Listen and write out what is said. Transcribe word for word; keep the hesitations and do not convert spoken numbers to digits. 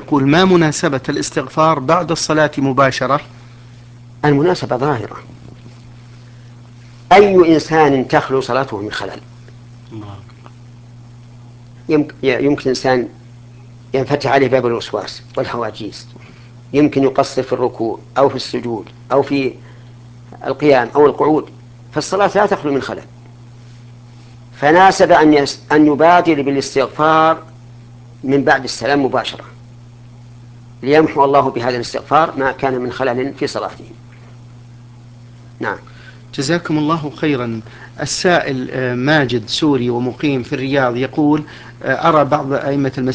يقول: ما مناسبة الاستغفار بعد الصلاة مباشرة؟ المناسبة ظاهرة. أي إنسان تخلو صلاته من خلل. يمكن إنسان ينفتح عليه باب الوسواس والهواجيس، يمكن يقصر في الركوع أو في السجود أو في القيام أو القعود، فالصلاة لا تخلو من خلل، فناسب أن, يس... أن يبادر بالاستغفار من بعد السلام مباشرة، ليمحو الله بهذا الاستغفار ما كان من خلل في صلاته. نعم. جزاكم الله خيرا. السائل ماجد سوري ومقيم في الرياض يقول: أرى بعض أئمة المساجد